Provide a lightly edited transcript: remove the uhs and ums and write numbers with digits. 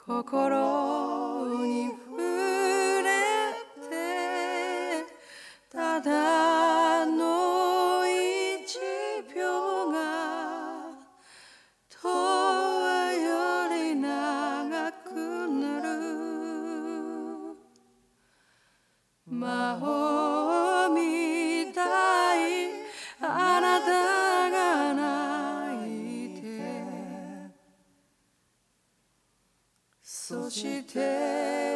心に触れてただの一秒が永遠より長くなる魔法みたいあなたが泣いてそして